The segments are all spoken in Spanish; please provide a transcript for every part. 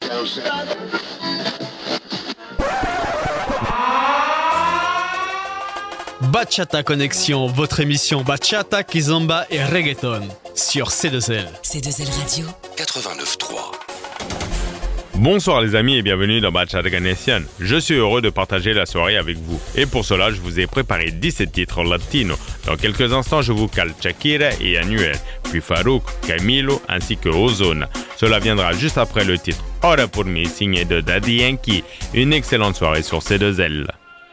Bachata Connexion, votre émission Bachata, Kizomba et Reggaeton sur C2L. C2L Radio 89.3. Bonsoir les amis et bienvenue dans Bachata Connexion. Je suis heureux de partager la soirée avec vous. Et pour cela, je vous ai préparé 17 titres latinos. Dans quelques instants, je vous cale Shakira et Anuel, puis Farouk, Camilo ainsi que Ozona. Cela viendra juste après le titre Ora por mí, signé de Daddy Yankee. Une excellente soirée sur C2L.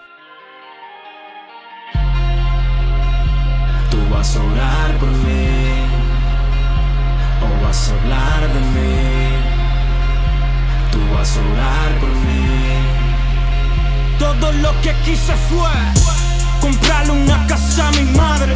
¿Vas a orar por mí o vas a hablar de mí? Tú vas a orar por mí. Todo lo que quise fue comprarle una casa a mi madre,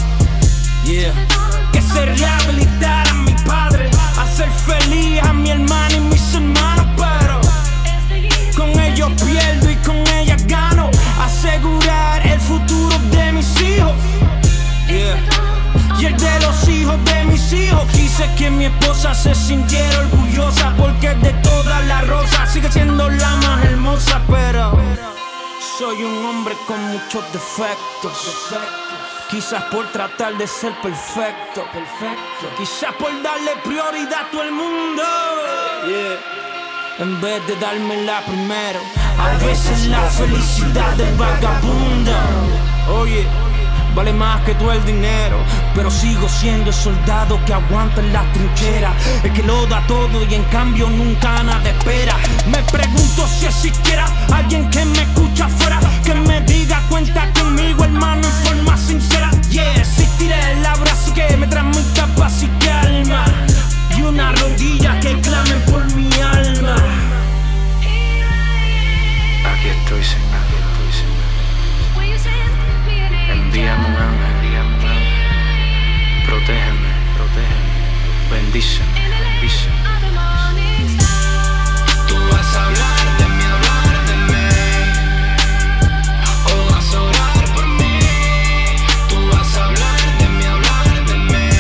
que se rehabilitara a mi padre, hacer feliz a mi hermana y mis hermanos, pero con ellos pierdo y con ellas gano, asegurar el futuro de mis hijos. Y el de los hijos de mis hijos. Quise que mi esposa se sintiera orgullosa, porque de todas las rosas sigue siendo la más hermosa. Pero soy un hombre con muchos defectos, quizás por tratar de ser perfecto, quizás por darle prioridad a todo el mundo, en vez de dármela primero. A veces la felicidad es vagabunda. Oye, vale más que todo el dinero, pero sigo siendo el soldado que aguanta en la trinchera, el que lo da todo y en cambio nunca nada espera. Me pregunto si existiera alguien que me escucha afuera, que me diga cuenta conmigo, hermano, en forma sincera. Existirá el abrazo que me transmita paz y calma, y una rodilla que clamen por mi alma. Aquí estoy, Señor. Envíame un ángel, protégeme, bendíceme. Tú vas a hablar de mí, o vas a orar por mí. Tú vas a hablar de mí.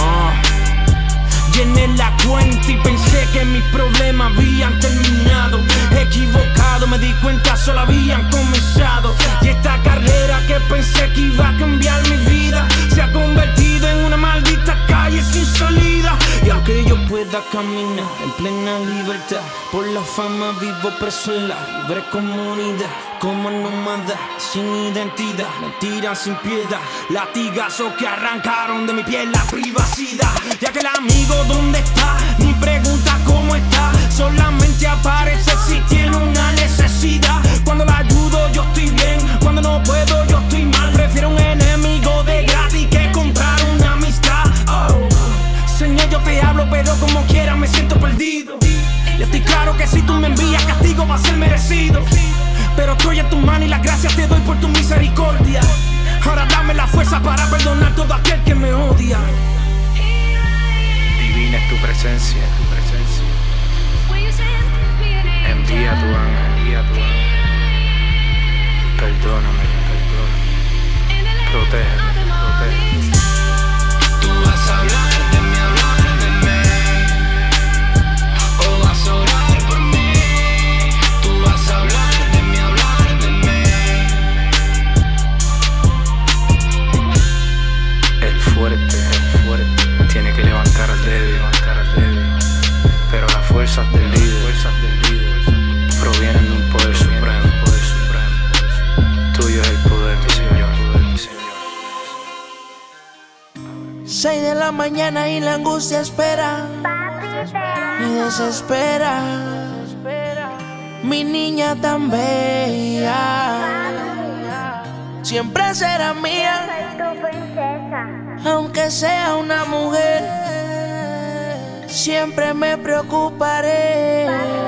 Llené la cuenta y pensé que mis problemas habían terminado. Equivocado, me di cuenta, solo habían comenzado. Y esta carrera que pensé que iba a cambiar mi vida se ha convertido en una maldita calle sin salida. Y aunque yo pueda caminar en plena libertad, por la fama vivo preso en la libre comunidad. Como nómada, sin identidad, me tiran sin piedad, latigazos que arrancaron de mi piel la privacidad. Ya que el amigo ¿dónde está? Ni pregunta cómo está, solamente aparece si tiene una necesidad. Cuando la ayudo yo estoy bien, cuando no puedo yo estoy mal. Prefiero un enemigo de gratis que comprar una amistad. Señor, yo te hablo pero como quiera me siento perdido. Y estoy claro que si tú me envías castigo va a ser merecido, pero estoy en tu mano y las gracias te doy por tu misericordia. Ahora dame la fuerza para perdonar todo aquel que me odia. Divina es tu presencia. Envía a tu ángel, perdóname, protégeme. Tú vas a hablar de mí, o vas a orar por mí. Tú vas a hablar de mí, El fuerte tiene que levantar al débil, pero las fuerzas del líder provienen de un poder supremo. Tuyo es el poder, mi Señor. 6 de la mañana y la angustia espera, me desespera. Mi niña tan bella siempre será mía, aunque sea una mujer. Siempre me preocuparé.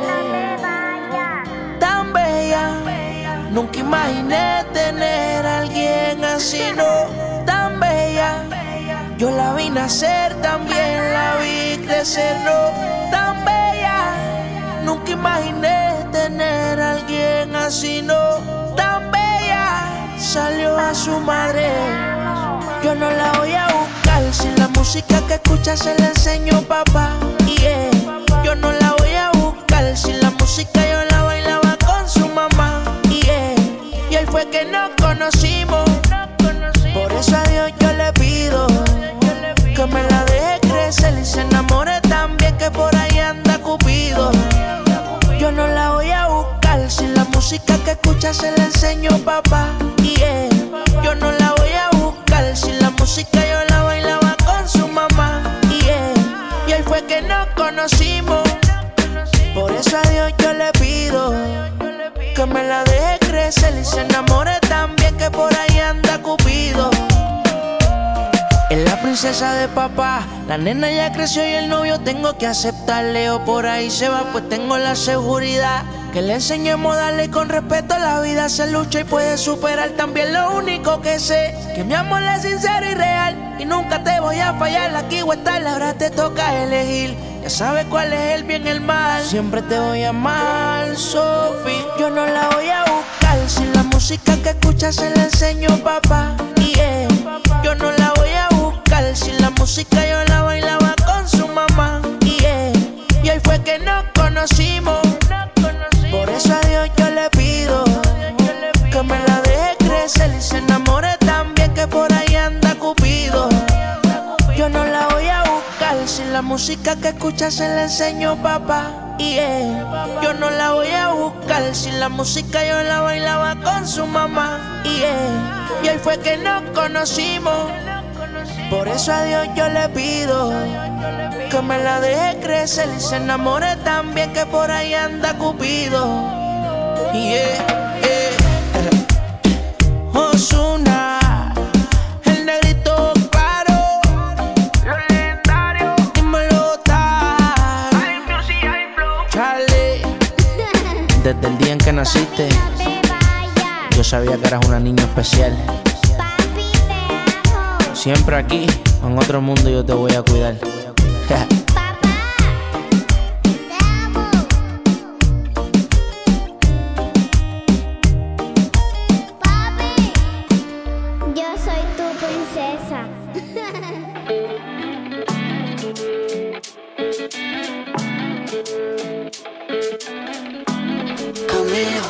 Tan bella, nunca imaginé tener a alguien así, no. Tan bella, yo la vi nacer, también la vi crecer, no. Tan bella, nunca imaginé tener a alguien así, no. Tan bella, salió a su madre. Yo no la voy a buscar, si la música que escucha se la enseñó papá. Yo no la voy a buscar, escucha se la enseño, papá. Yeah. Yo no la voy a buscar, si la música yo la bailaba con su mamá. Yeah. Y ahí fue que nos conocimos. Por eso a Dios yo le pido que me la deje crecer y se enamore también, que por ahí anda Cupido. Es la princesa de papá, la nena ya creció y el novio tengo que aceptarle. O por ahí se va, pues tengo la seguridad que le enseñemos a darle con respeto a la vida. Se lucha y puede superar, también lo único que sé, que mi amor es sincero y real, y nunca te voy a fallar. Aquí o estar, ahora te toca elegir. Ya sabes cuál es el bien y el mal, siempre te voy a amar, Sophie. Yo no la voy a buscar, si la música que escucha se la enseño, papá. Yeah. Yo no la voy a buscar, si la música yo la bailaba con su mamá. Yeah. Y ahí fue que nos conocimos. Por eso a Dios yo le pido que me la deje crecer y se enamore también, que por ahí anda Cupido. Yo no la voy a buscar, si la música que escucha se la enseño, papá. Yeah. Yo no la voy a buscar, si la música yo la bailaba con su mamá. Yeah. Y ahí fue que nos conocimos. Por eso a Dios yo le pido que me la deje crecer y se enamore también, que por ahí anda Cupido. Yeah, yeah. Ozuna, el negrito claro, los legendarios, dímelo tal, Charlie. Desde el día en que naciste, yo sabía que eras una niña especial. Siempre aquí, en otro mundo yo te voy a cuidar. Papá, te amo. Papi, yo soy tu princesa. Camilo,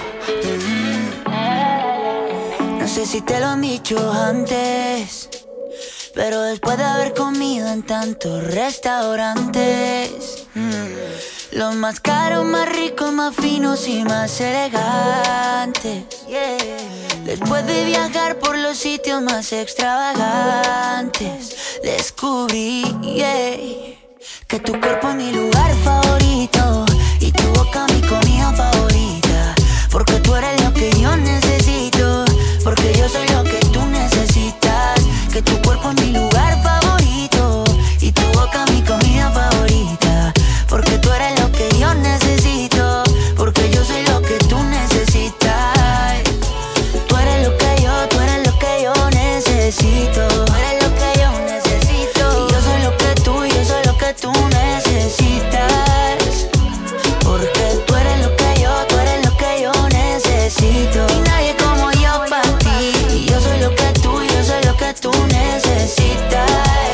no sé si te lo han dicho antes, pero después de haber comido en tantos restaurantes, los más caros, más ricos, más finos y más elegantes, yeah. Después de viajar por los sitios más extravagantes, descubrí, yeah, que tu cuerpo es mi lugar favorito y tu boca mi comida favorita. Porque tú eres lo que yo necesito, porque yo soy lo que tú necesitas. Que tu cuerpo es mi lugar favorito y tu boca mi comida favorita. Porque tú eres lo que yo necesito, porque yo soy lo que tú necesitas. Tú eres lo que yo, tú eres lo que yo necesito. Tú eres lo que yo necesito. Y yo soy lo que tú, yo soy lo que tú necesitas. Porque tú eres lo que yo, tú eres lo que yo necesito. Y nadie como yo para ti. Y yo soy lo que tú, yo soy lo que tú necesitas.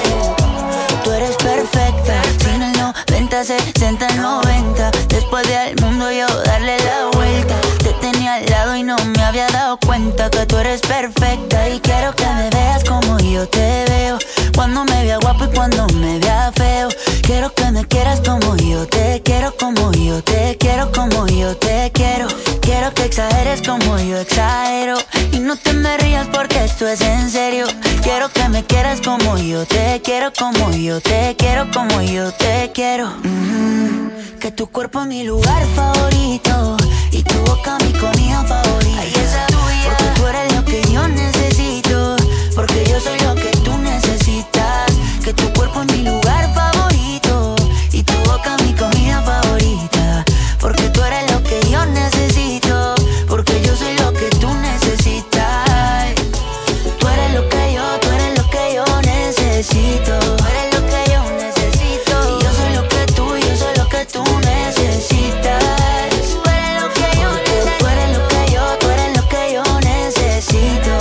Tú eres perfecta, sin el 90, 60, 90. Después de al mundo yo darle la vuelta. Te tenía al lado y no me había dado cuenta que tú eres perfecta. Y quiero que me veas como yo te veo, cuando me vea guapo y cuando me vea feo. Quiero que me quieras como yo te quiero, como yo te quiero, como yo te quiero. Quiero que exageres como yo exagero y no te me rías porque esto es en serio. Quiero que me quieras como yo te quiero, como yo te quiero, como yo te quiero. Que tu cuerpo es mi lugar favorito y tu boca mi comida favorita. Ay, esa tuya. Porque tú eres lo que yo necesito, porque yo soy lo que tú necesitas. Que tu cuerpo es mi lugar favorito y tu boca mi comida favorita. Porque tú eres lo que yo necesito, porque yo soy lo que tú necesitas. Tú eres lo que yo, tú eres lo que yo necesito. Tú eres lo que yo necesito. Y yo soy lo que tú, yo soy lo que tú necesitas. Tú eres lo que yo necesito. Tú eres lo que yo, tú eres lo que yo necesito.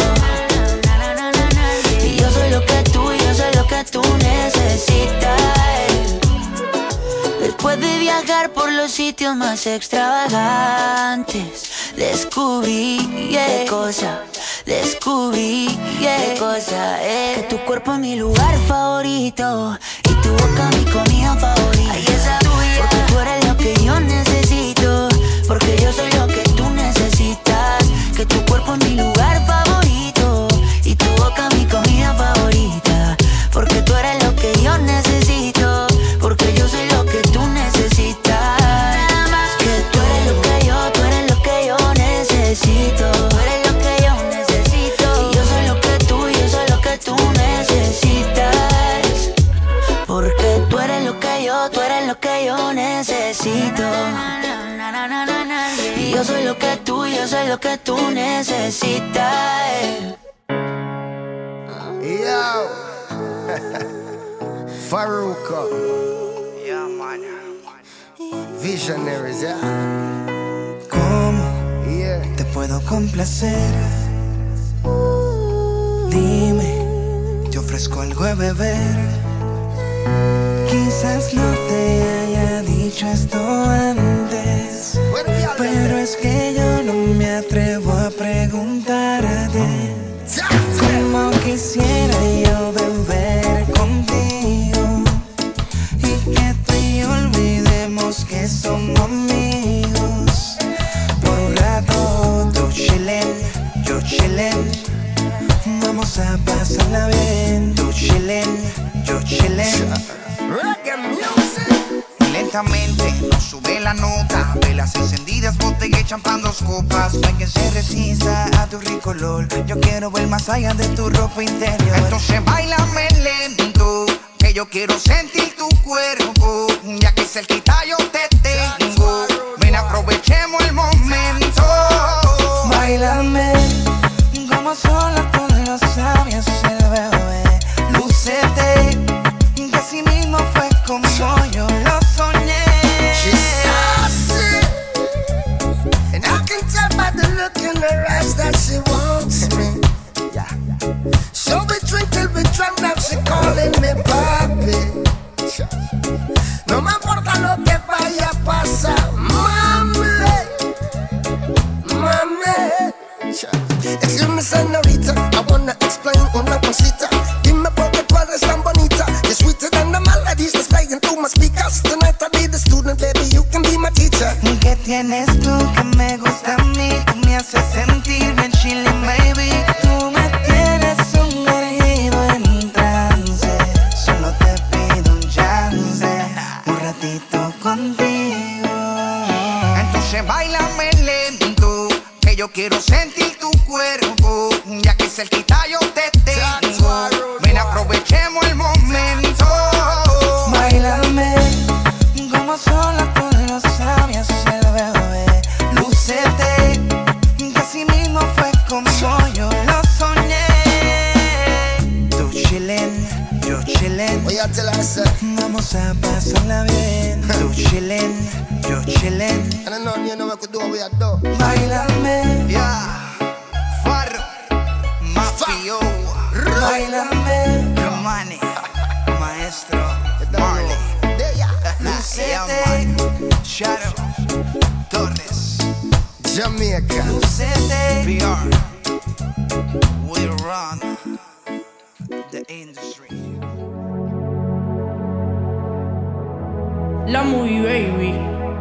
Y yo soy lo que tú, yo soy lo que tú necesitas. Después de viajar por los sitios más extravagantes, descubrí, yeah, qué cosa, descubrí, yeah, qué cosa, que tu cuerpo es mi lugar favorito y tu boca mi comida favorita. Ay, esa tuya. Porque tú eres lo que yo necesito, porque yo soy lo que tú necesitas. Y yo soy lo que tú necesitas. Yo, Farruko. Yeah, man. Visionaries, yeah. ¿Cómo te puedo complacer? Dime, te ofrezco algo de beber. Quizás no te haya dicho esto antes, pero es que yo no me atrevo a preguntarte. Como quisiera yo beber contigo y que tú y yo olvidemos que somos amigos. Por un rato tú chillen, yo chillen. Vamos a pasarla bien. Tú chillen, yo chillen. Reggae music. Lentamente nos sube la nota. Velas encendidas, botella y champán, 2 copas. No hay quien se resista a tu rico olor. Yo quiero ver más allá de tu ropa interior. Entonces bailame lento, que yo quiero sentir tu cuerpo. Ya que cerquita yo te tengo, ven aprovechemos el momento. Bailame como sola tú lo sabes el bebé. Lúcete, que así mismo fue como yo lo soñé. She's saucy, and I can tell by the look in her eyes that she wants me. So we drink till we drunk, now she calling me papi. No me importa lo que vaya a pasar, mami, mami. Excuse me, señorita, I wanna explain una cosita. Dime por qué tú eres tan bonita. You're sweeter than the melodies that's playing through my speakers. Tonight I'll be the student, baby, you can be my teacher. ¿Y qué tienes tú que me gusta a mí? Tú me haces sentir bien chilling, baby. Tú me tienes sumergido en trance. Solo te pido un chance, un ratito contigo. Entonces bailame lento, que yo quiero sentir tu cuerpo. Ya que cerquita yo te tengo, ven aprovechemos el momento. Bailame como sola tú lo sabes el bebé. Lúcete, que así mismo fue como yo lo soñé. Tú chillen, yo chillen. Oye, te la sé. Vamos a pasarla bien. Tú chillen, yo chillen. And I know you know what we do, we are do. Bailame, Yeah, Farro, Mafio, bailame, Romani, Maestro, Marley, yeah, lúcete, man. Shadow, Torres, Jamaica. lúcete. PR, we run the industry. La Movie Baby.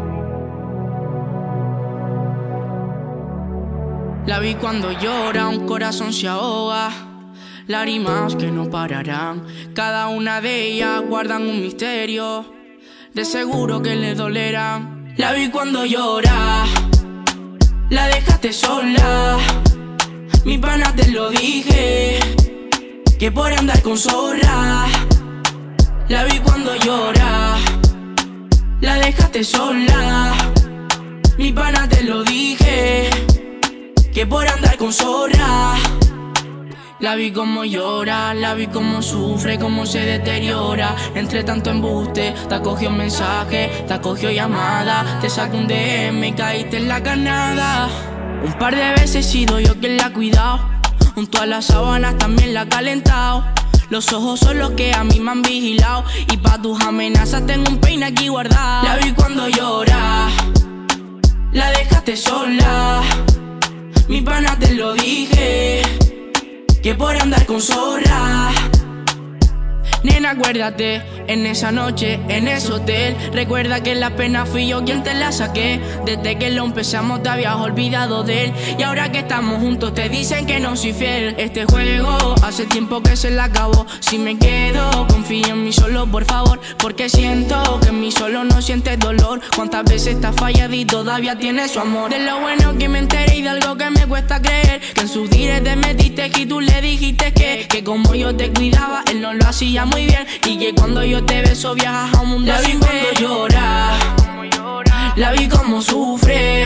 La vi cuando llora, un corazón se ahoga. Lágrimas que no pararán. Cada una de ellas guardan un misterio. De seguro que le dolerán. La vi cuando llora, la dejaste sola. Mi pana te lo dije, que por andar con zorra. La vi cuando llora, la dejaste sola. Mi pana te lo dije, que por andar con zorra. La vi como llora, la vi como sufre, como se deteriora. Entre tanto embuste, te acogió mensaje, te acogió llamada. Te saco un DM y caíste en la carnada. Un par de veces he sido yo quien la ha cuidado. Junto a las sábanas también la ha calentado. Los ojos son los que a mí me han vigilado. Y pa' tus amenazas tengo un peine aquí guardado. La vi cuando llora, la dejaste sola. Mi pana te lo dije, que por andar con zorra. Nena, acuérdate, en esa noche, en ese hotel. Recuerda que la pena fui yo quien te la saqué. Desde que lo empezamos te habías olvidado de él. Y ahora que estamos juntos te dicen que no soy fiel. Este juego hace tiempo que se la acabó. Si me quedo, confía en mí solo, por favor. Porque siento que en mí solo no sientes dolor. Cuántas veces estás fallado y todavía tienes su amor. De lo bueno que me enteré y de algo que me cuesta creer. Que en sus directs te metiste y tú le dijiste que como yo te cuidaba, él no lo hacía muy bien. Y que cuando yo te beso viajas a un mundo. La vi cuando llora, la vi como sufre,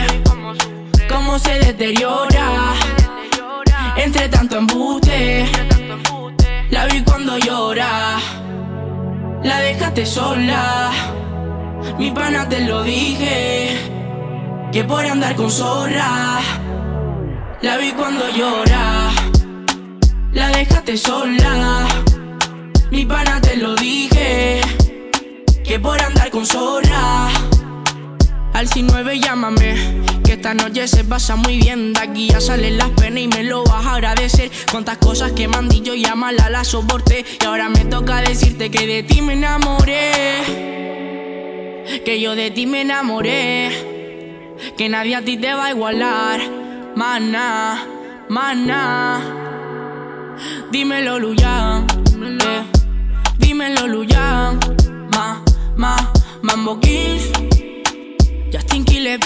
cómo se deteriora entre tanto embuste. La vi cuando llora, la dejaste sola. Mi pana te lo dije, que por andar con zorra. La vi cuando llora, la dejaste sola. Mi pana te lo dije, que por andar con zorra. Al 69 llámame, que esta noche se pasa muy bien. De aquí ya salen las penas y me lo vas a agradecer. Cuántas cosas que me han dicho y a mala la soporté. Y ahora me toca decirte que de ti me enamoré, que yo de ti me enamoré, que nadie a ti te va a igualar. Maná, maná. Dímelo, Luyan, dímelo, Luyan. Mambo Kills, Justin Quiles,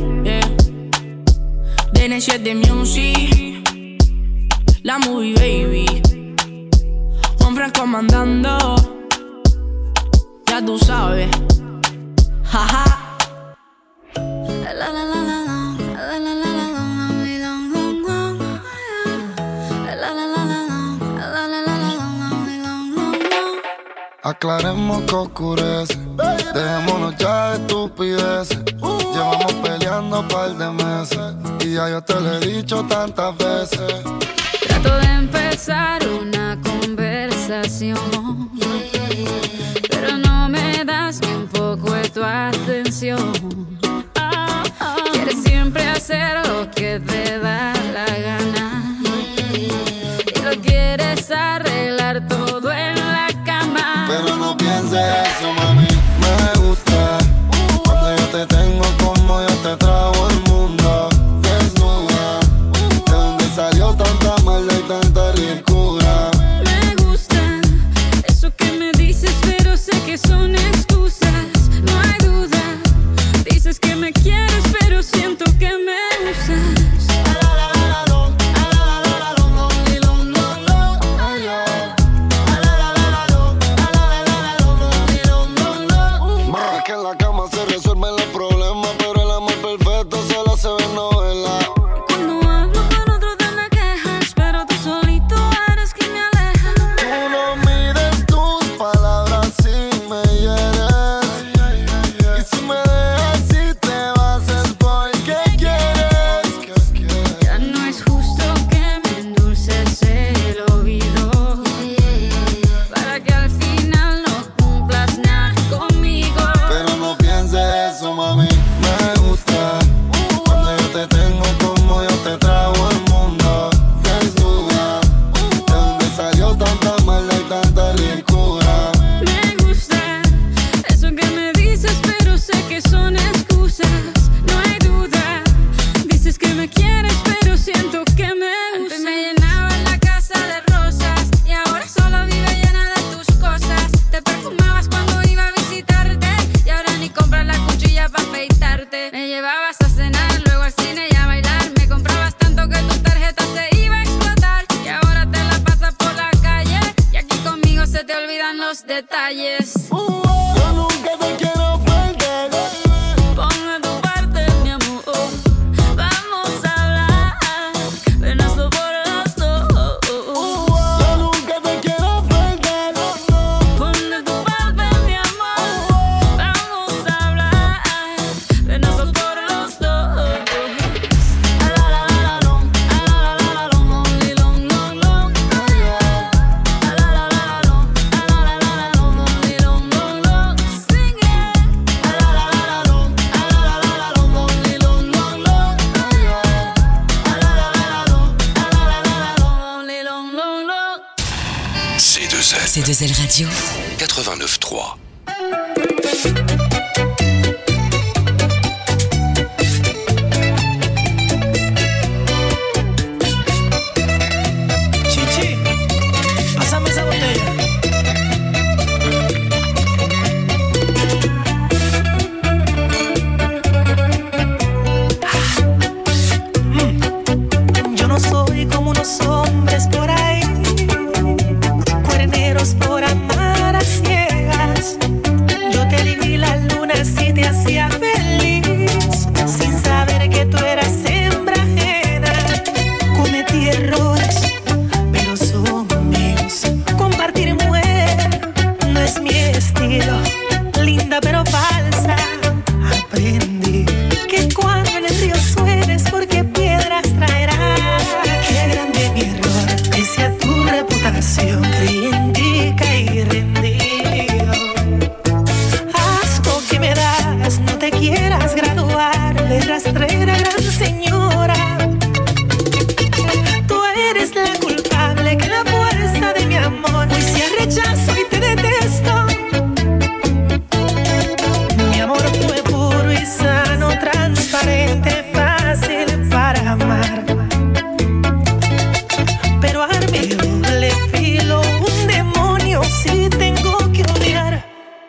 DN7 de Music, la Movie Baby, Juan Franco mandando, ya tú sabes, jaja. Aclaremos que oscurece, dejémonos ya de estupideces. Llevamos peleando un par de meses y ya yo te lo he dicho tantas veces. Trato de empezar una conversación, pero no me das ni un poco de tu atención. Quieres siempre hacer lo que te da la gana y lo quieres arreglar todo en la cama. Pero no pienses eso, mami. Me gusta cuando yo te tengo como yo te trago el mundo. Desnuda, de donde salió tanta maldad y tanta ricura. Me gusta eso que me dices, pero sé que son excusas. No hay duda, dices que me quieres, pero siento que me usas. C2L Radio 89.3. Chichi, pásame esa botella. Yo no soy como unos hombres por ahí, cuerneros por amar a ciegas. Yo te di la luz. transparente, fácil para amar. Pero arme doble filo, un demonio si tengo que odiar.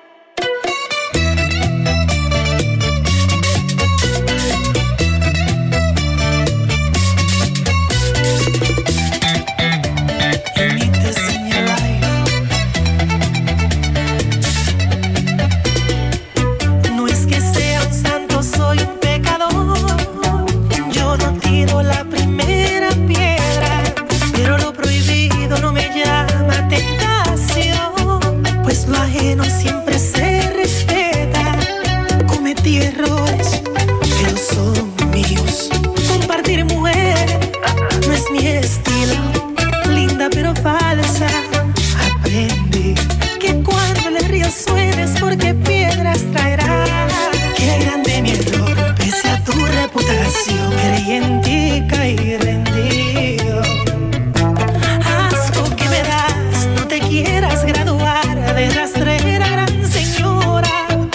No es que sea un santo, soy un pecador. Yo no tiro la primera piedra, pero lo prohibido no me llama tentación, pues lo ajeno siempre se respeta. Cometí errores, pero son míos. Compartir mujer no es mi estilo, linda pero falsa. Aprendí que cuando le río suenes porque piedras traerá. Qué grande mi error, pese a tu reputación, creí en ti, caí rendido. Asco que me das, no te quieras graduar de rastrera, gran señora.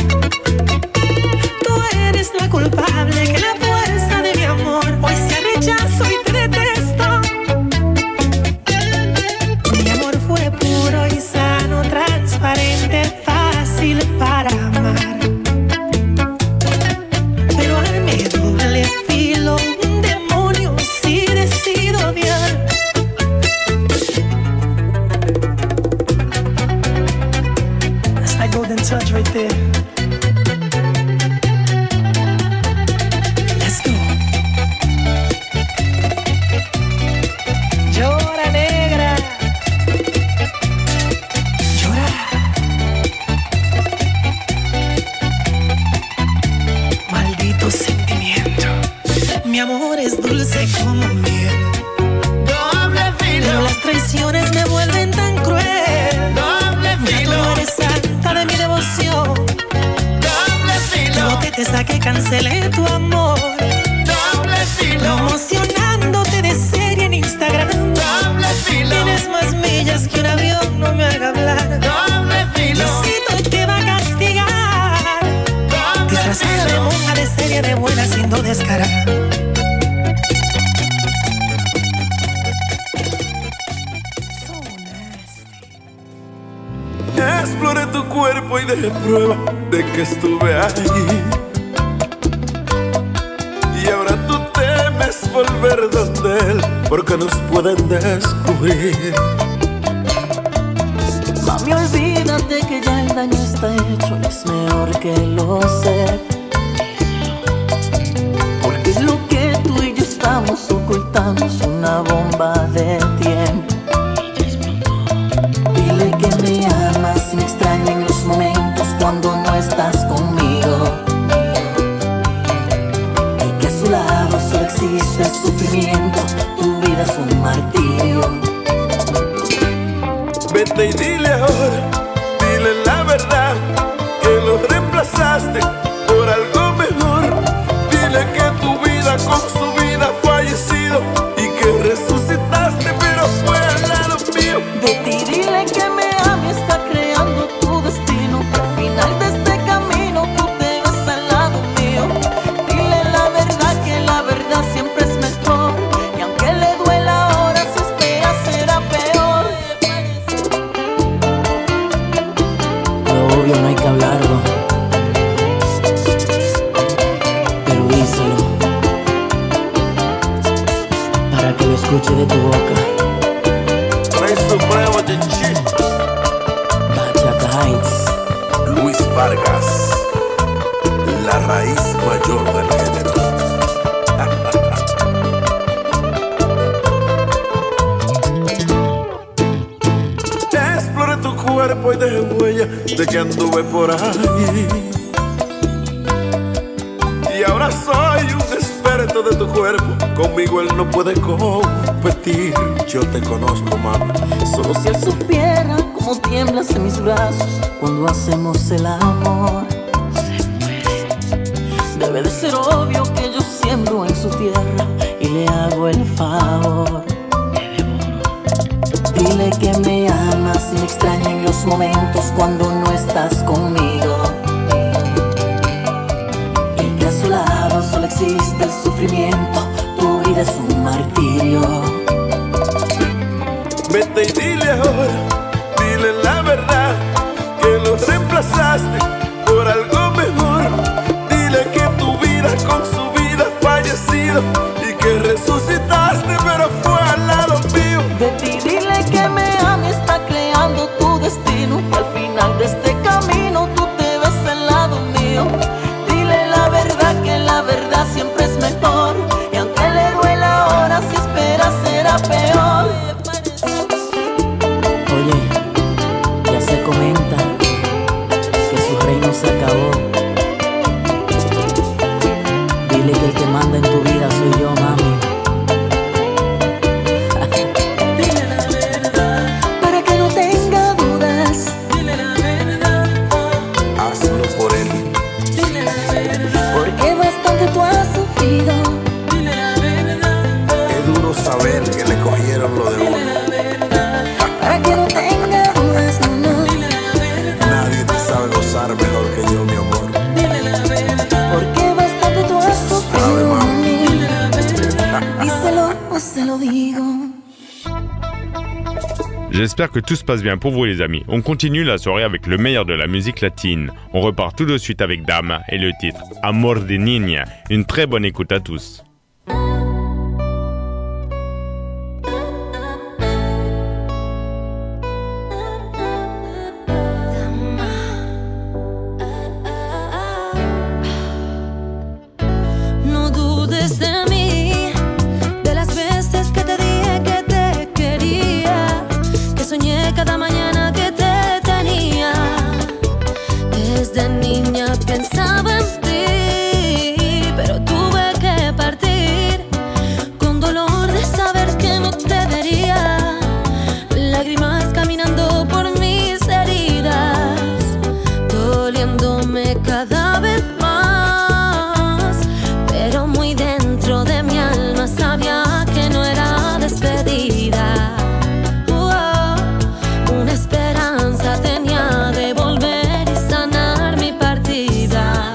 Tú eres la culpable que la fuerza de mi amor hoy se rechazo y te detesto. Mi amor fue puro y sano, transparente, fácil para amar. Pero arme doble filo, un demonio si decido odiar. That's that golden touch right there. Let's go. Llora, negra. Llora. Maldito sentimiento. Mi amor es dulce como miel, pero las traiciones me vuelven tan cruel. Ya tú no eres santa de mi devoción. No te saqué, cancelé tu amor. Promocionándote de serie en Instagram. Tienes más millas que un avión, no me haga hablar. Diosito te va a castigar, disfrazada de monja de serie de buena siendo descarada. Exploré tu cuerpo y dejé prueba de que estuve ahí. Y ahora tú temes volver donde él, porque nos pueden descubrir. Mami, olvídate que ya el daño está hecho, y es mejor que lo sepas. Porque lo que tú y yo estamos ocultando es una bomba de tiempo. Dile que me amas y me extraño en los momentos cuando no estás conmigo, y que a su lado solo existe el sufrimiento. Tu vida es un martirio. Vete y dile ahora, dile la verdad, que lo reemplazaste por algo mejor. Dile que tu vida con su vida ha fallecido y que resucitaste, pero fue al lado mío. Vete y dile que me ama y está creando tu destino. Al final de este camino tú te ves al lado mío. Dile la verdad, que la verdad siempre es mejor. Y aunque le duela ahora, si espera será peor. Lo obvio no hay que hablarlo, pero díselo para que lo escuche de tu boca. Rey Supremo de Chi, Bachata Heights, Luis Vargas, la raíz mayor del género. Exploré tu cuerpo y dejé huella de que anduve por ahí. Y ahora soy un experto de tu cuerpo, conmigo él no puede competir. Yo te conozco, mami. Solo si él supiera cómo tiemblas en mis brazos cuando hacemos el amor. Debe de ser obvio que yo siembro en su tierra y le hago el favor. Dile que me amas y me extraño en los momentos cuando no estás conmigo, y que a su lado solo existe fallecido y que resucitaste, pero fue al lado mío. De ti dile que me ama, está creando tu destino. Y al final de este camino tú te ves al lado mío. Dile la verdad, que la verdad siempre es mejor. Y aunque le duela ahora, si espera será peor. Oye, ya se comenta que su reino se acabó. Dile que el que manda en tu vida soy yo, mami. Dile la verdad, para que no tenga dudas. Dile la verdad, hazlo por él. Dile la verdad, porque bastante tú has sufrido. Dile la verdad, Es duro saber que le cogieron lo de uno. para que no tenga dudas, no, no. Nadie te sabe gozar mejor que yo, mi amor. Dile la verdad, porque bastante tú has sufrido, mami. Dile la verdad, díselo o se lo digo. J'espère que tout se passe bien pour vous les amis. On continue la soirée avec le meilleur de la musique latine. On repart tout de suite avec Dama et le titre Amor de Niña. Une très bonne écoute à tous. No dudes de mí, de las veces que te dije que te quería, que soñé cada mañana que te tenía. Desde niña pensaba en ti, pero tuve que partir con dolor de saber que no te vería. Lágrimas caminando por mis heridas, doliéndome cada vez más. Pero muy dentro de mi alma sabía que no era despedida. Una esperanza tenía de volver y sanar mi partida.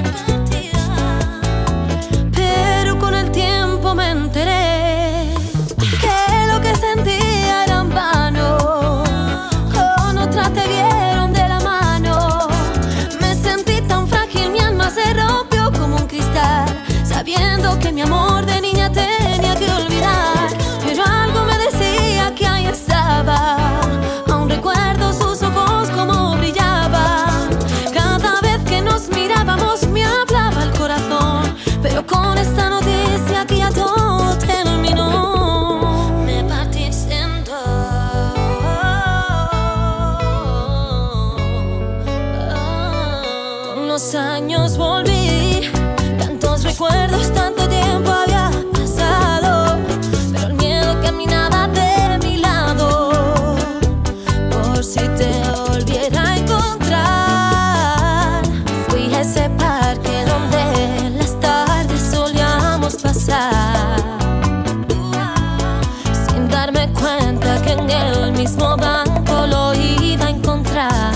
Pero con el tiempo me enteré que lo que sentía era en vano. Con otra te vieron de la mano. Me sentí tan frágil, mi alma se rompió como un cristal, sabiendo que mi amor de niña tenía que olvidar. Pero algo me decía que ahí estaba. Aún recuerdo sus ojos como brillaban. Cada vez que nos mirábamos me hablaba el corazón. Pero con esta noticia que ya todo terminó, me partiste en dos. Con los años volví, tantos recuerdos, tanto tiempo había pasado, pero el miedo caminaba de mi lado. Por si te volviera a encontrar, fui a ese parque donde las tardes solíamos pasar, sin darme cuenta que en el mismo banco lo iba a encontrar.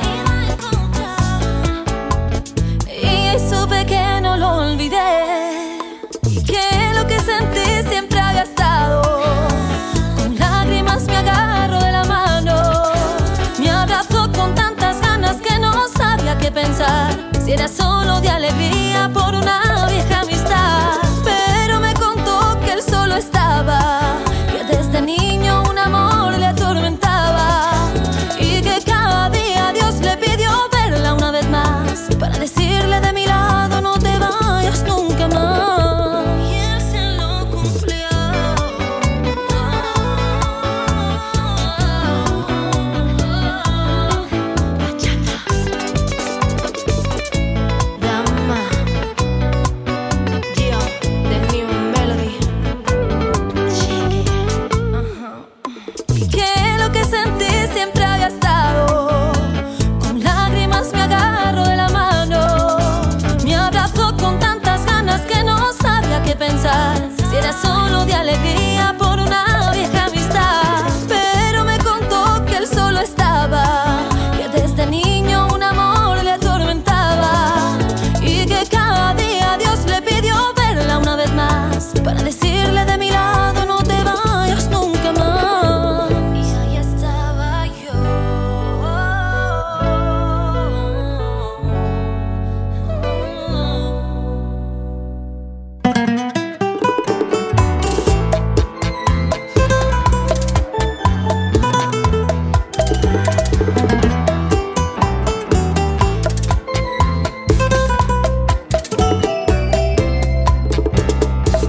Y supe que no lo olvidé, y que lo que sentí siempre había estado. Con lágrimas me agarro de la mano, me abrazó con tantas ganas que no sabía qué pensar. Si era solo de alegría por una vieja amistad. Pero me contó que él solo estaba, que desde niño un amor le atormentaba, y que cada día Dios le pidió verla una vez más, para decirle de mi lado no te vayas nunca más. Y él se lo cumplió. Bachata. Dama.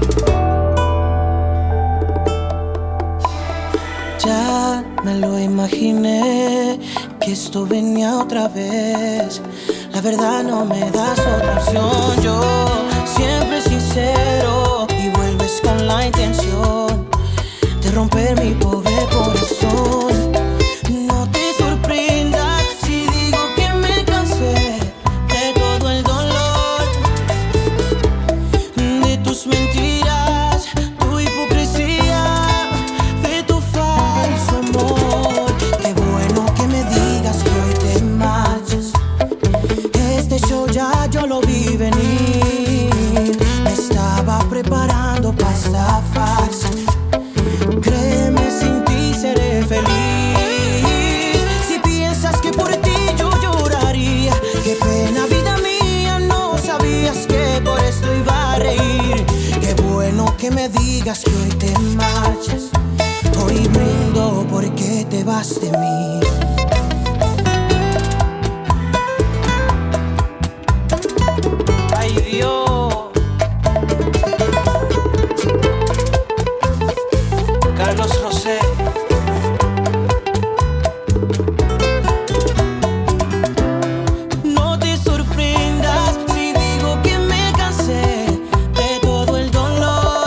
Ya me lo imaginé, que esto venía otra vez. La verdad no me das otra opción. Yo siempre sincero y vuelves con la intención de romper mi pobre corazón. No te sorprendas si digo que me cansé de todo el dolor, de tus mentiras, tu hipocresía, de tu falso amor. Qué bueno que me digas que hoy te marchas. Este show ya yo lo vi venir. Me estaba preparando para esta farsa. Créeme, sin ti seré feliz. Si piensas que por ti yo lloraría, qué pena, vida mía, no sabías que por esto iba a reír. Qué bueno que me digas que hoy te marchas. Hoy brindo porque te vas de mí. Ay, Dios. Carlos Rosé. No te sorprendas si digo que me cansé de todo el dolor,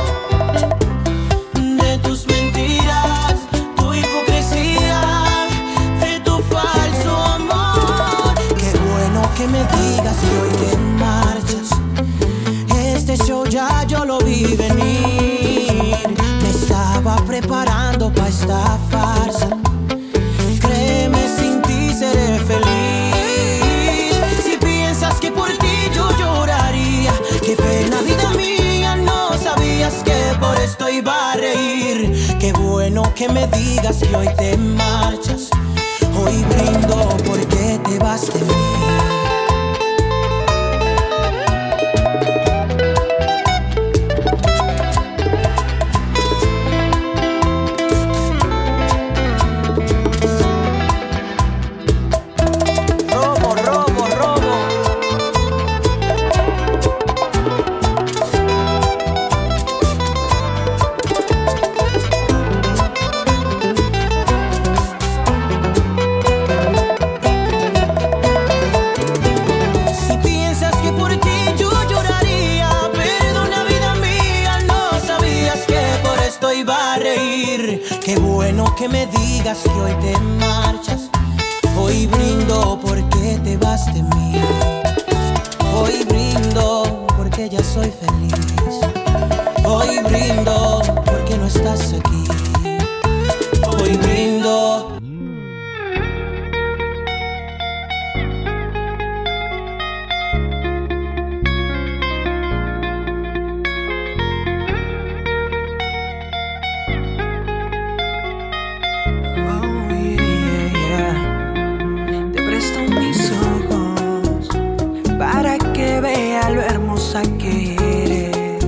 de tus mentiras, tu hipocresía, de tu falso amor. Qué bueno que me digas que hoy te marchas. Este show ya yo lo vi venir. Me estaba preparando para esta farsa. Créeme, sin ti seré feliz. Si piensas que por ti yo lloraría, qué pena, vida mía, no sabías que por esto iba a reír. Qué bueno que me digas que hoy te marchas. Hoy brindo porque te vas de mí. Qué bueno que me digas que hoy te marchas. Hoy brindo porque te vas de mí. Hoy brindo porque ya soy feliz. Hoy brindo porque no estás aquí. Hoy brindo. Que eres,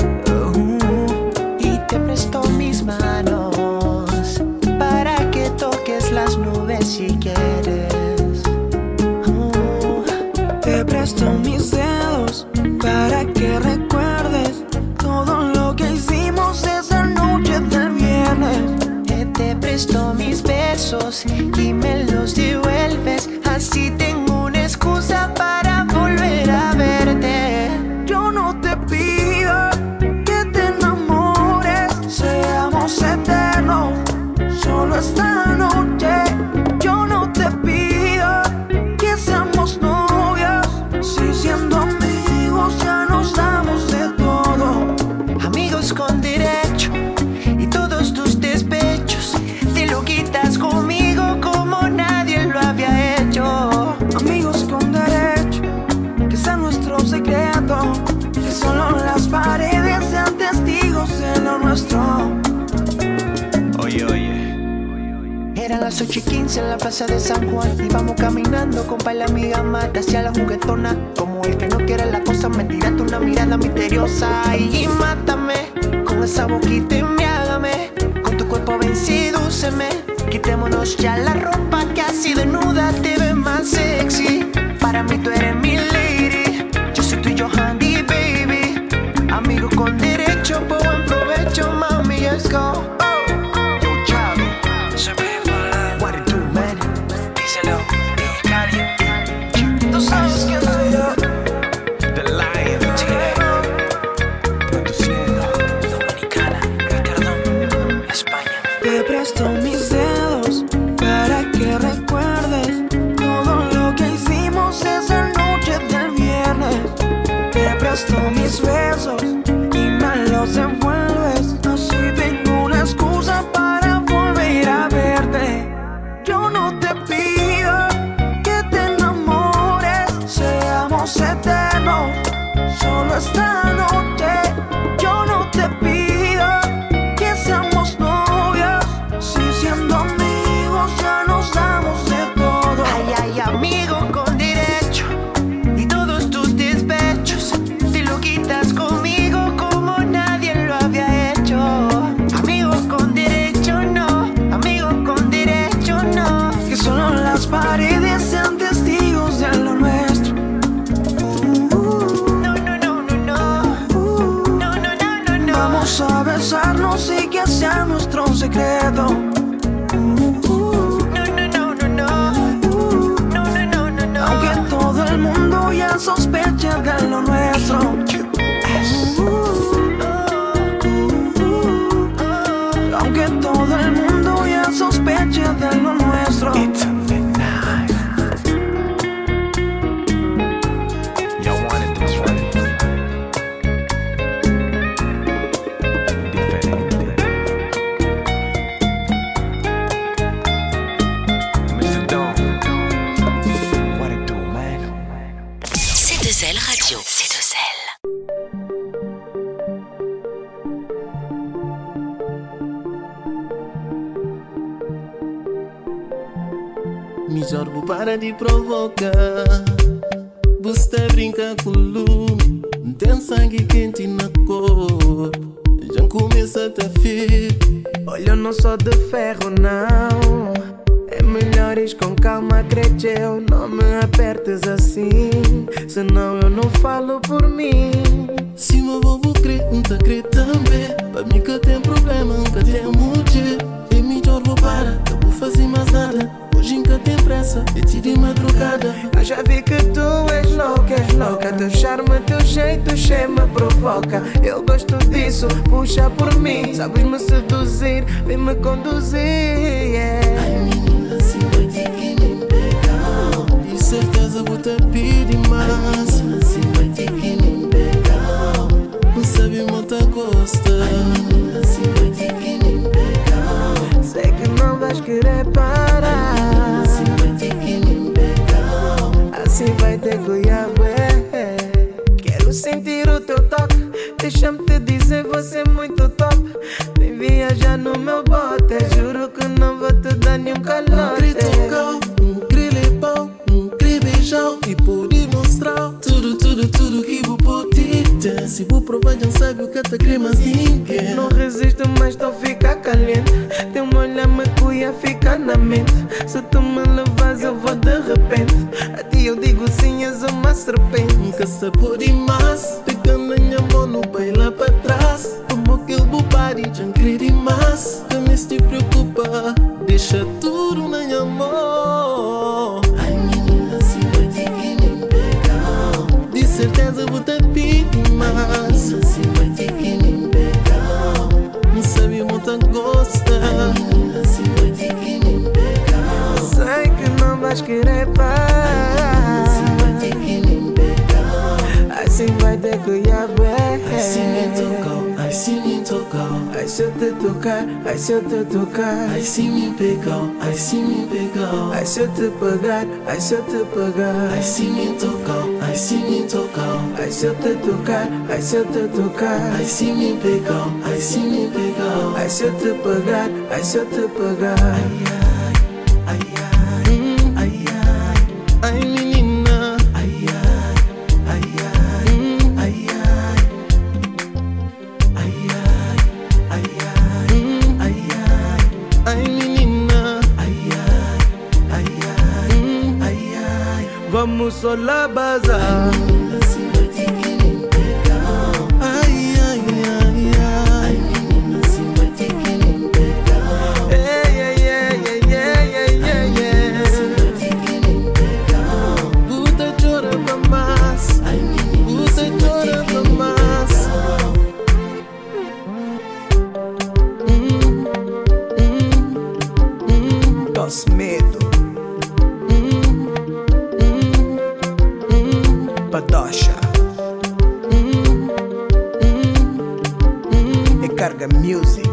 y te presto mis manos para que toques las nubes si quieres. Te presto mis dedos para que recuerdes todo lo que hicimos esa noche del viernes. Te presto mis besos y me los devuelves, así tengo una excusa para volver a verte. Yo no te pido que te enamores, seamos eternos, solo esta noche. Yo no te pido que seamos novios, si siendo amigos ya nos damos de todo. Amigos con derecho y todos tus despechos te lo quitas conmigo como nadie lo había hecho. Amigos con derecho, que sea nuestro secreto, que solo las paredes sean testigos de lo nuestro. Oye, eran las 8:15 en la plaza de San Juan. Íbamos caminando, compa, y la amiga mata hacia la juguetona. Como el que no quiere la cosa, me tiraste una mirada misteriosa. Y mátame con esa boquita y embriágame. Con tu cuerpo ven, sedúceme. Quitémonos ya la ropa que así desnuda te ve más sexy. Para mí tú eres mi lady, yo soy tuyo, honey, baby. Amigo con derecho, buen provecho, mami, let's go. Yo, Chavi, what it do, man? Díselo, Cali. Tú sabes quién soy yo. The Lion, Chile. Conduciendo. Dominicana, Rotterdam, España. Te presto mis dedos para que recuerdes todo lo que hicimos esa noche del viernes. Te presto mis besos y me los envuelves. Así tengo una excusa para volver a verte. Yo no te pido que te enamores, seamos eternos, solo esta noche. Yo no te pido que seamos novios, si siendo amigos ya nos damos de todo. Ay, ay, amigo con derecho y todos tus despechos te lo quitas conmigo como nadie lo había hecho. Amigo con derecho no, amigo con derecho no. Que solo las paredes sean testigos de lo nuestro. No, no, no, no, no. No, no, no, no, no. Vamos a besarnos y que sea nuestro secreto. No, no, no, no, no. No, no, no, no, no. Aunque todo el mundo ya sospeche de lo nuestro. Aunque todo el mundo ya sospeche de lo nuestro. Yo wanted this right. Diferente. Mr. Don, what it do, man? C2L Radio. C2L. Me jorbo para de provocar. Você brinca com lume, tem sangue quente na corpo. Já começa a te ferir. Olha, eu não sou de ferro, não. É melhor ir com calma, cresceu. Não me apertes assim, senão eu não falo por mim. Se meu bobo crê, não tá crê também. Pra mim que tem problema, nunca tem mulher. É melhor vou parar, não vou fazer mais nada. Hoje nunca tem pressa, é tiro de madrugada. Eu já vi que tu és louca. Teu charme, teu jeito, cheio me provoca. Eu gosto disso, puxa por mim. Sabes me seduzir, vem me conduzir, yeah. Ai menina, assim vai ter que me pegar. De certeza vou te pedir mais. Ai menina, assim vai ter que me pegar. Não sabe muita gosta. Ai menina, assim vai ter que me pegar. Sei que não vais querer parar. Assim vai ter goiabé. Quero sentir o teu toque. Deixa-me te dizer, você é muito top. Vem viajar no meu bote. Juro que não vou te dar nenhum calote. Querer lepão, querer beijão. E poder mostrar tudo que vou poder ter. Se vou provar, já sabe o que te quer, mas ninguém. Não resisto, mas tô fica caliente. Teu olhar me cuia, fica na mente. Se tu me levas, eu vou de repente. A ti eu digo sim, és uma serpente. Nunca se pode mais. Pegando a minha mão, não baila pra trás. Como aquele bobari, já querer demais. Que me te preocupa, deixa tudo na minha mão. Ai menina, assim vai ter que me pegar. De certeza vou te pedir mais. Ai menina, assim vai ter que me pegar. Não sabe muito gosta. Ai menina, assim vai ter que me pegar. Sei que não vais querer parar. Assim vai ter que me pegar. Assim vai ter goiabé. Ai se me tocou, ai se me tocou. Ai se eu te tocar, ai se eu te tocar. Ai se me pegou, ai se me pegou. Ai se eu te pegar, ai se eu te pegar. Ai se me tocou, ai se me tocou. Ai se eu te tocar, ai se eu te tocar. Ai se me pegou, ai se me pegou. Ai se eu te pegar, ai se eu te pegar. Ai ai, ai menina. Ai ai, ai ai menina. Vamos só lá bazar. Ai menina, se vai ter que me pegar. Ai Carga Music.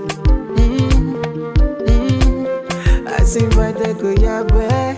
Assim vai ter Cuiabé.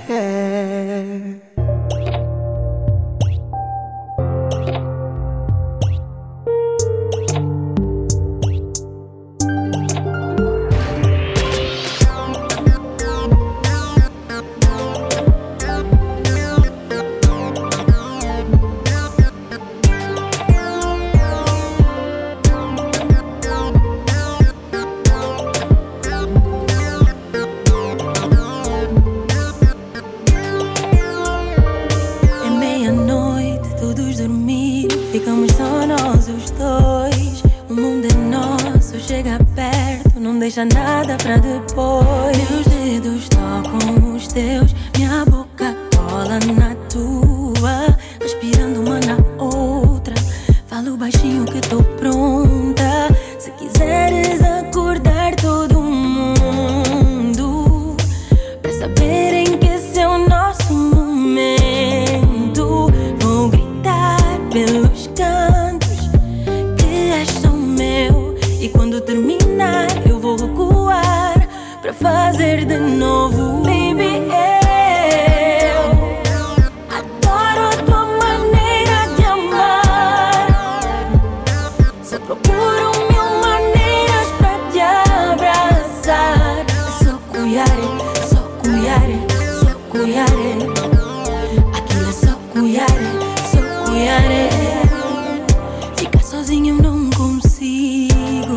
Deixa nada pra depois. Meus dedos tocam os teus, minha boca cola na tua, respirando uma na outra. Falo baixinho que tô pronta. Se quiseres acordar todo mundo pra saberem que esse é o nosso momento, vou gritar pelos cantos que és só meu. E quando terminar eu vou recuar pra fazer de novo. Baby, eu adoro a tua maneira de amar. Só procuro mil maneiras pra te abraçar. Só cuidare, só cuidare, só cuidare. Aquilo é só cuidare, só cuidare. Ficar sozinho eu não consigo.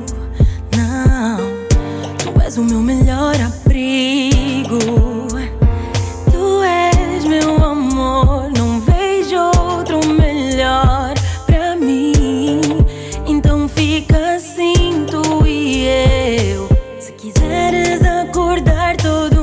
O meu melhor abrigo. Tu és meu amor, não vejo outro melhor pra mim. Então fica assim, tu e eu. Se quiseres acordar todo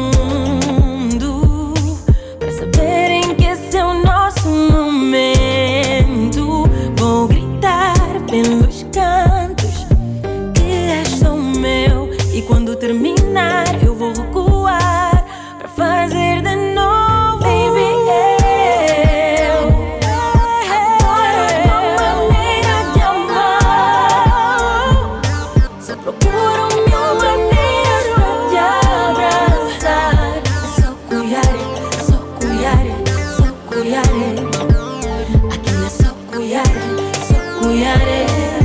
mundo pra saberem que esse é o nosso momento, vou gritar pelos cantos que és só meu. E quando terminar eu vou recuar pra fazer de novo. Baby, eu adoro a tua maneira de amar. Só procuro mil maneiras pra te abraçar. Só cuidare, só cuidare, só cuidare. Aquilo é só cuidare, só cuidare.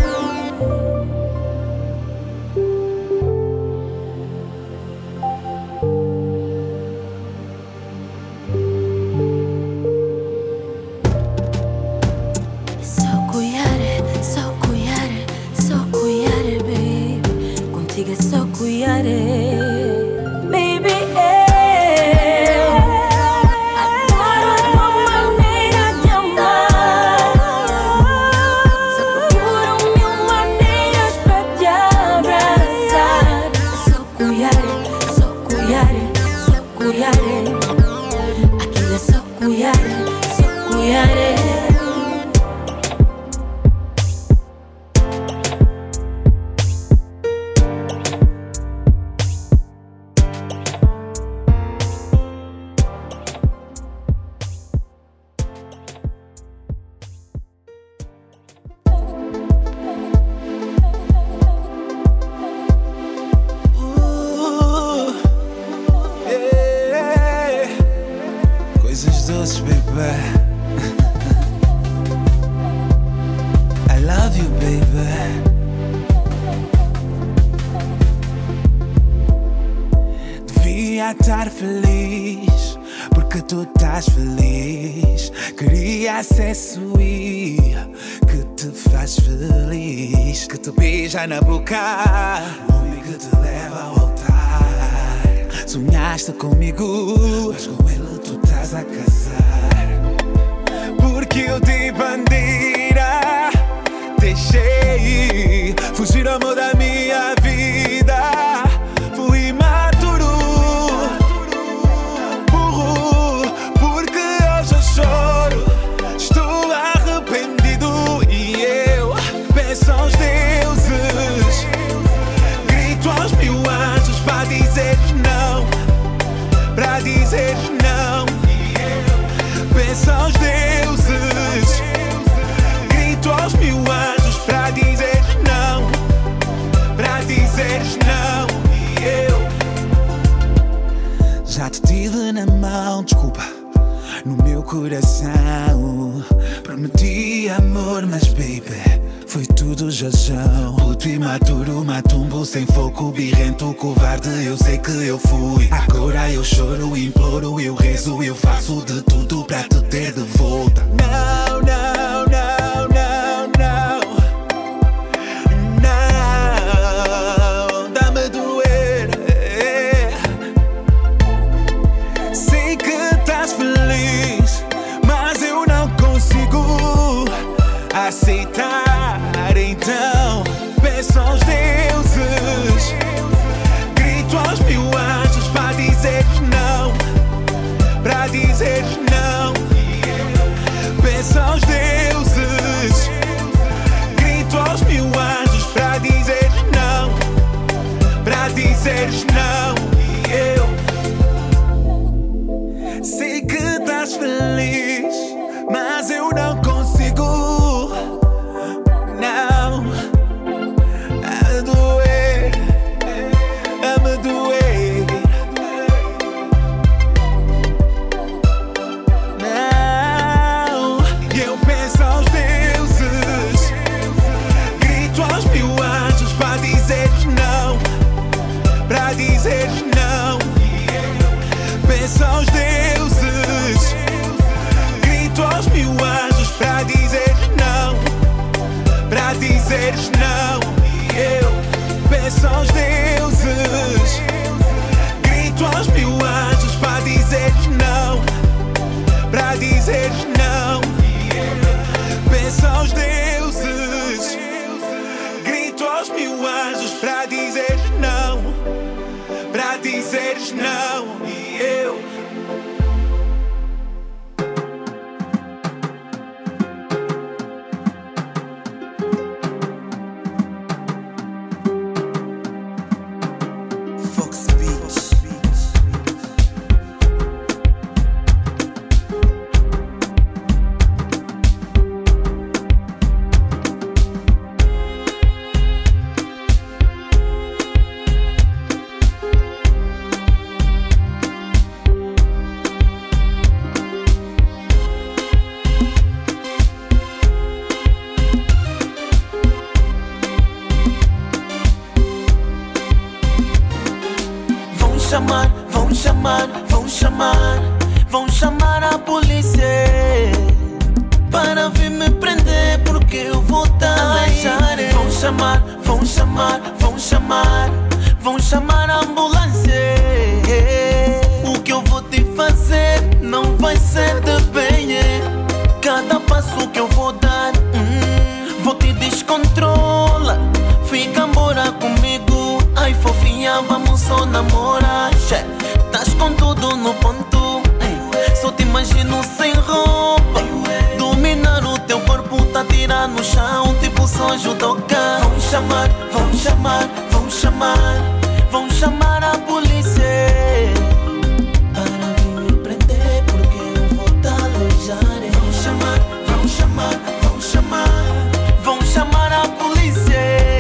Baby, eu adoro a tua maneira de amar. Só procuro mil maneiras pra te abraçar. Só cuidare, só cuidare, só cuidare. Aquilo é só cuidare, só cuidare. Estar feliz porque tu estás feliz. Queria ser sweet, que te faz feliz, que te beija na boca, homem que te leva a voltar. Sonhaste comigo, mas com ele tu estás a casar. Porque eu te bandira, deixei fugir amor da minha vida. Fui imaturo, porque hoje eu choro. Estou arrependido e eu peço aos deuses, grito aos mil anjos para dizer não, para dizer não. Peço aos deuses, grito aos mil anjos para dizer não. coração. Prometi amor, mas baby, foi tudo jajão. Puto imaturo, matumbo, sem foco, birrento, covarde, eu sei que eu fui. Agora eu choro, imploro, eu rezo, eu faço de tudo pra te ter de volta. Não, não, não, não, não. Não, dá-me doer. Sei que estás feliz, mas eu não consigo aceitar. Então peço aos deuses, grito aos mil anjos para dizeres não, para dizeres não. Peço aos deuses, grito aos mil anjos para dizeres não, para dizeres não. Eu sei que estás feliz, mas eu não consigo. Dizeres não, peço aos deuses, grito aos mil anjos para dizeres não, para dizeres não. Eu peço aos deuses, grito aos mil anjos para dizeres não, para dizeres não. Peço aos deuses, grito aos mil anjos para dizeres não, pra dizeres não. E eu Fox Beats. Vão chamar, vão chamar, vão chamar a polícia para vir me prender porque eu vou deixar. Vão chamar, vão chamar, vão chamar, vão chamar a ambulância. O que eu vou te fazer não vai ser de bem. Cada passo que eu vou dar, vou te descontrolar. Fica embora comigo, ai fofinha, vamos só namorar. Tás com tudo no ponto, só te imagino sem roupa. Dominar o teu corpo, tá tirar no chão, tipo só judoca. Vão chamar, vão chamar, vão chamar, vão chamar a polícia para vir me prender porque eu vou te alojar. Vão chamar, vão chamar, vão chamar, vão chamar a polícia.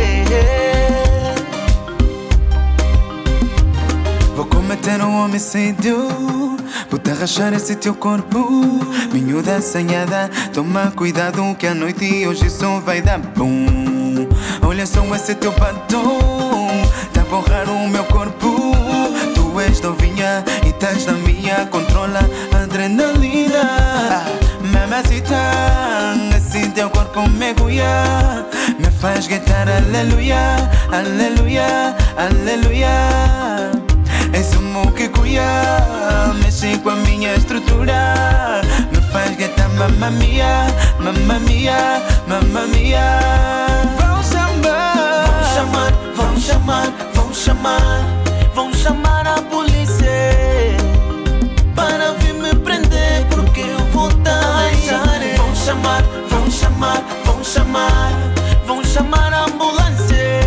Vou cometer um homicídio, vou te arrachar esse teu corpo. Miúda assanhada, toma cuidado que a noite hoje só vai dar bom. Olha só esse teu batom, tá a borrar o meu corpo. Tu és novinha e estás na minha, controla a adrenalina. Mamacita, assim teu corpo me guia, me faz gritar aleluia, aleluia, aleluia. És um que cuia, mexe com a minha estrutura, me faz gritar mamma mia, mamma mia, mamma mia. Vão chamar, vão chamar, vão chamar, vão chamar, vão chamar a polícia para vir me prender porque eu vou te deixar. Vão chamar, vão chamar, vão chamar, vão chamar a ambulância.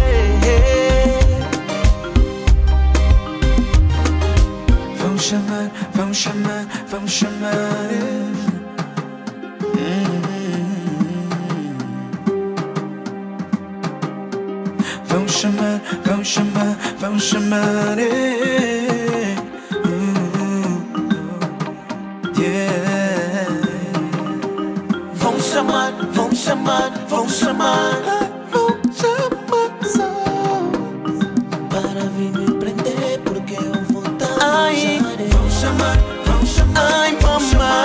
Vão chamar, vão chamar, vão chamar. Vão chamar, vão chamar, vão chamar. Yeah. vão chamar só para vir me prender, porque eu vou estar vão chamar, ai mamãe.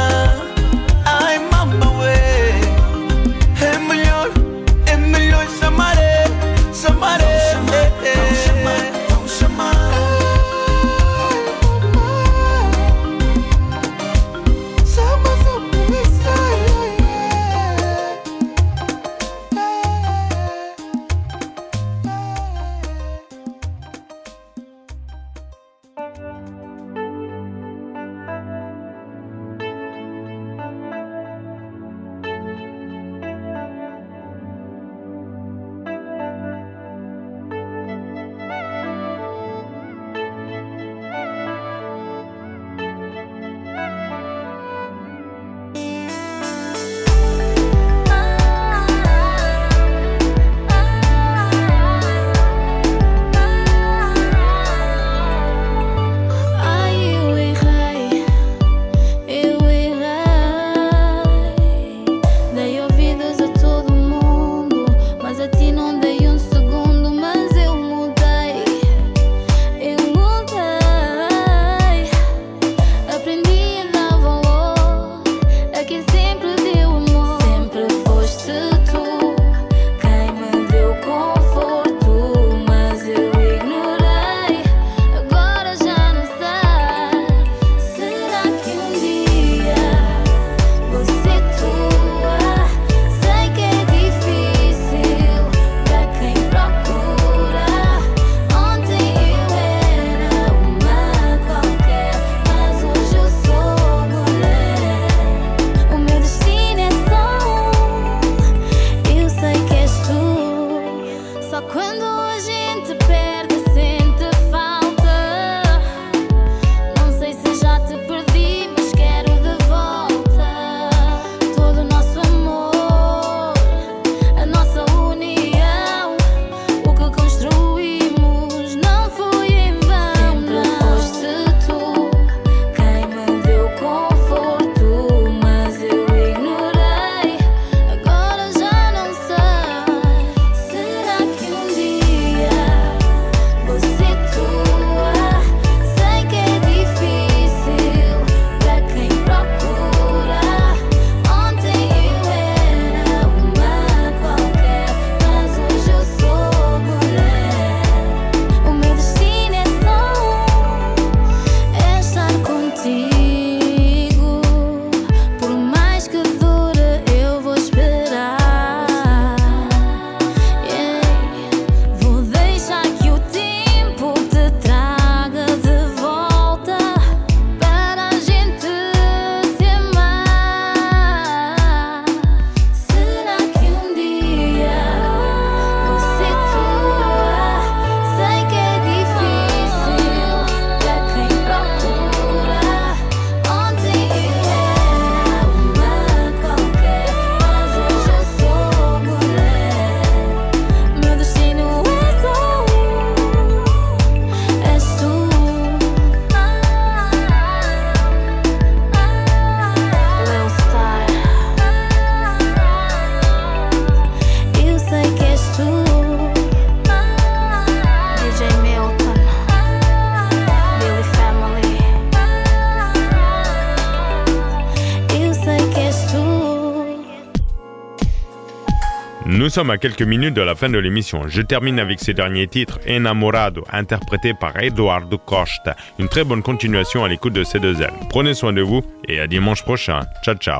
Nous sommes à quelques minutes de la fin de l'émission. Je termine avec ce dernier titre, Enamorado, interprété par Eduardo Costa. Une très bonne continuation à l'écoute de C2L. Prenez soin de vous et à dimanche prochain. Ciao, ciao.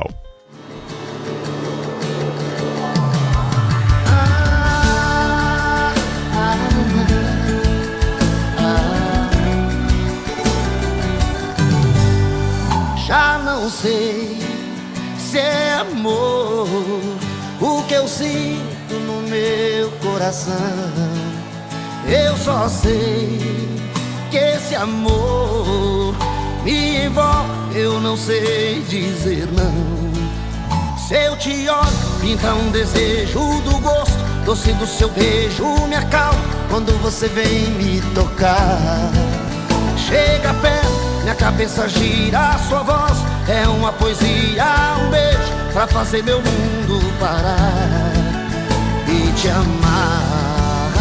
Já não sei se é amor o que eu sinto no meu coração. Eu só sei que esse amor me envolve, eu não sei dizer não. Se eu te olho, pinta um desejo do gosto doce do seu beijo, me acalma quando você vem me tocar. Chega perto, minha cabeça gira, a sua voz é uma poesia, um beijo pra fazer meu mundo parar. te amar.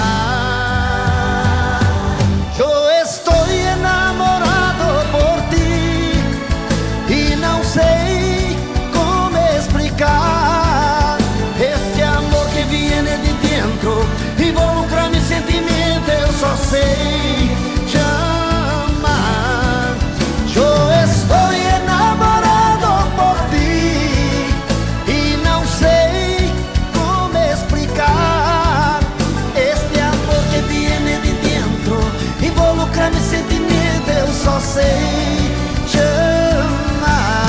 Yo estoy enamorado por ti y no sei como explicar este amor que viene de dentro, involucra mi sentimiento, eu só sei te amar. Yo estoy enamorado por ti y no sei como explicar este amor que viene de dentro, involucra mi sentimiento, eu só sei te amar.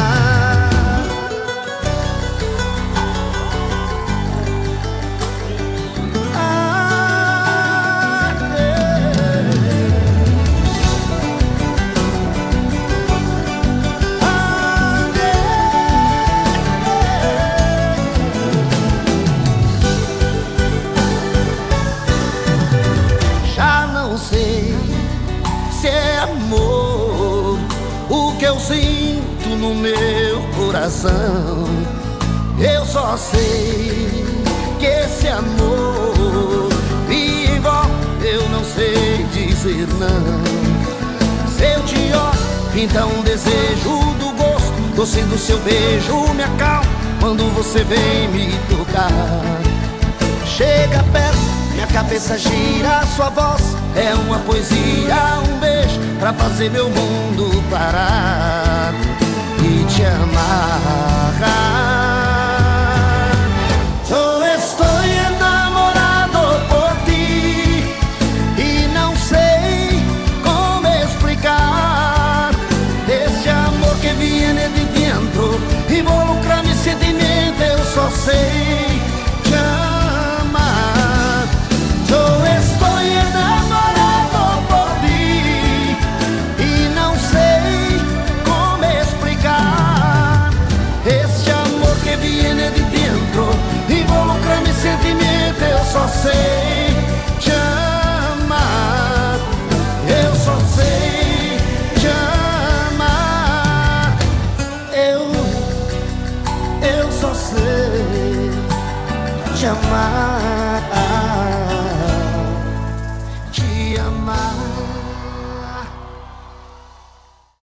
Já não sei se é amor o que eu sinto no meu coração. Eu só sei que esse amor me envolve, eu não sei dizer não. Se eu te olho, pinta um desejo do gosto, doce do seu beijo me acalma quando você vem me tocar. Chega perto, minha cabeça gira, sua voz é uma poesia, um beijo pra fazer meu mundo parar e te amar. Eu estou enamorado por ti e não sei como explicar esse amor que viene de dentro, involucra mi sentimento, eu só sei te amar. Eu estou enamorado por ti e não sei como explicar esse amor que viene de dentro, involucra mi sentimento, eu só sei te amar. Eu só sei te amar. Eu só sei te amar.